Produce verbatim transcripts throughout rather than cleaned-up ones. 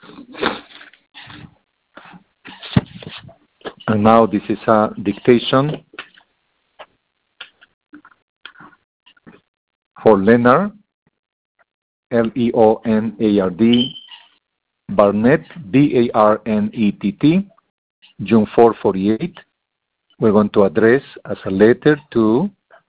And now this is a dictation for Leonard, L E O N A R D, Barnett, B A R N E T T, June fourth, forty-eight. We're going to address as a letter to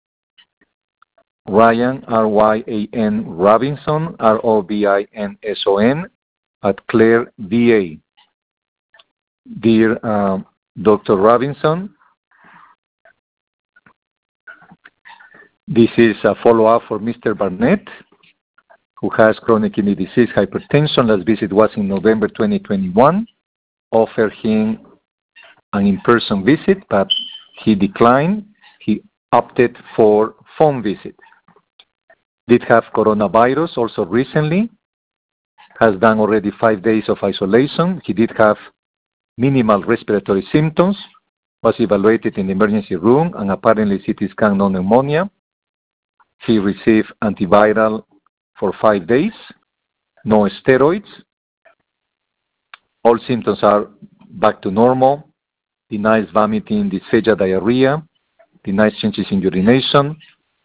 Ryan, R Y A N, Robinson, R O B I N S O N, at Clare, V A. Dear uh, Doctor Robinson, this is a follow-up for Mister Barnett, who has chronic kidney disease, hypertension. Last visit was in November twenty twenty-one. Offered him an in-person visit, but he declined. He opted for phone visit. Did have coronavirus also recently. Has done already five days of isolation. He did have minimal respiratory symptoms. Was evaluated in the emergency room and apparently C T scan no pneumonia. He received antiviral for five days. No steroids. All symptoms are back to normal. Denies vomiting, dysphagia, diarrhea. Denies changes in urination.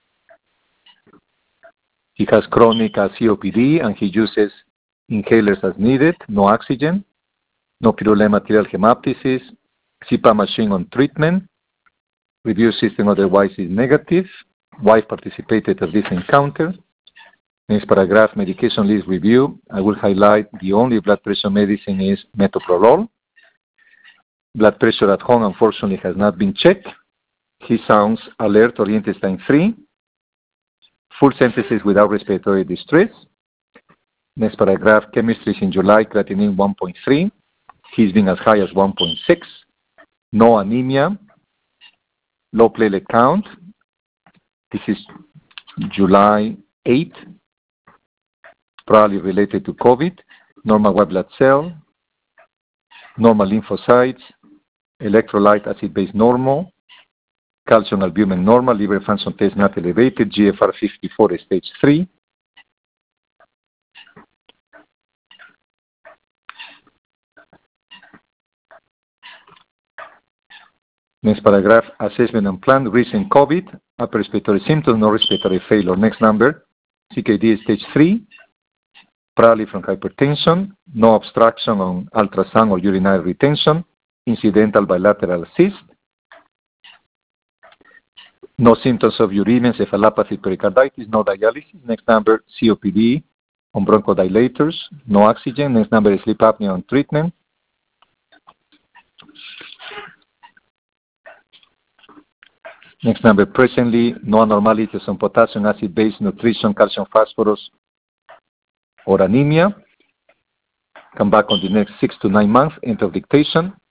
He has chronic uh, C O P D and he uses inhalers as needed. No oxygen. No pyruvate material hemoptysis. C PAP machine on treatment. Review system otherwise is negative. Wife participated at this encounter. Next paragraph, medication list review. I will highlight the only blood pressure medicine is metoprolol. Blood pressure at home, unfortunately, has not been checked. He sounds alert or intestine free. Full sentences without respiratory distress. Next paragraph, chemistry is in July, creatinine one point three. He's been as high as one point six. No anemia. Low platelet count. This is July eighth. Probably related to COVID. Normal white blood cell. Normal lymphocytes. Electrolyte acid base normal. Calcium albumin normal. Liver function test not elevated. G F R fifty-four stage three. Next paragraph, assessment and plan, recent COVID, upper respiratory symptoms, no respiratory failure. Next number, C K D stage three, probably from hypertension, no obstruction on ultrasound or urinary retention, incidental bilateral cyst, no symptoms of uremia, encephalopathy, pericarditis, no dialysis. Next number, C O P D on bronchodilators, no oxygen. Next number is sleep apnea on treatment. Next number, presently, no abnormalities on potassium, acid-base, nutrition, calcium, phosphorus, or anemia. Come back on the next six to nine months, end of dictation.